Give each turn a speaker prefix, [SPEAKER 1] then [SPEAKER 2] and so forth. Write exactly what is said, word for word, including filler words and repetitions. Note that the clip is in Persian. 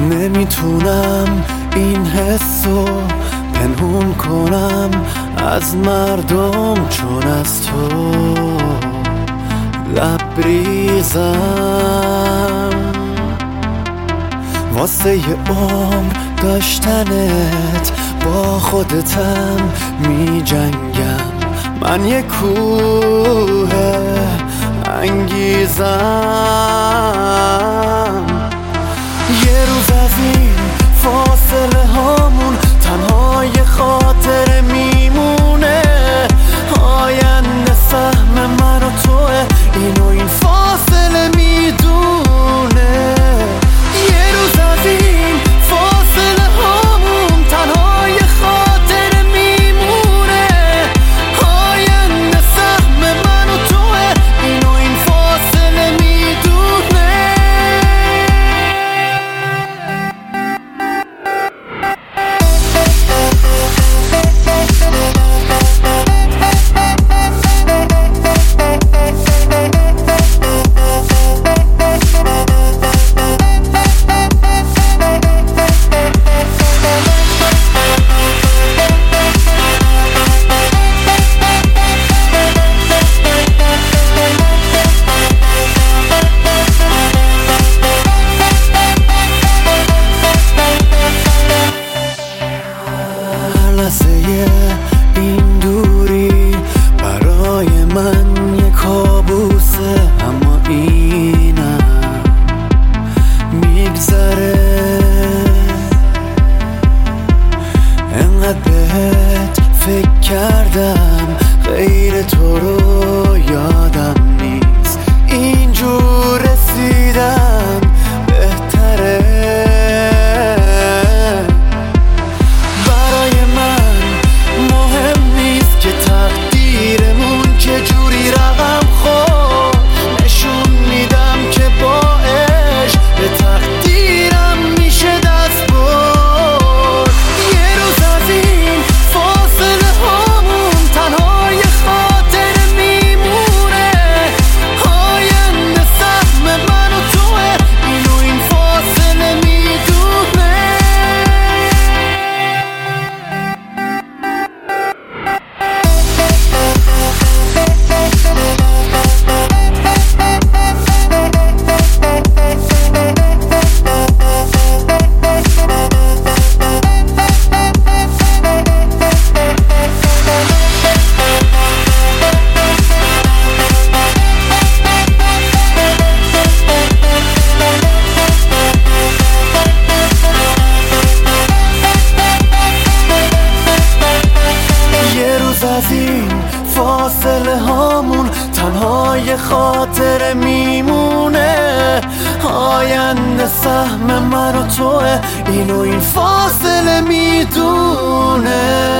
[SPEAKER 1] نمیتونم این حسو پنهون کنم از مردم، چون از تو لبریزم. واسه یه عمر داشتنت با خودتم می جنگم. من یه کوه انگیزم. یه روز از این فاصله هامون تنها یه خاطره میمونه. آینده سهم من و توه، اینو این فاصله میدونه. یه روز از این فاصله هامون تنها یه خاطره میمونه. آینده سهم من و توه، اینو این فاصله میدونه. این دوری برای من یه کابوسه، اما اینم میگذره. انقدر بهت فکر کردم، غیر تو رو یادم نیست. اینجور رسیدم بهتره. از این فاصله هامون تنها یه خاطره میمونه. آینده سهم من و توه، اینو این فاصله میدونه.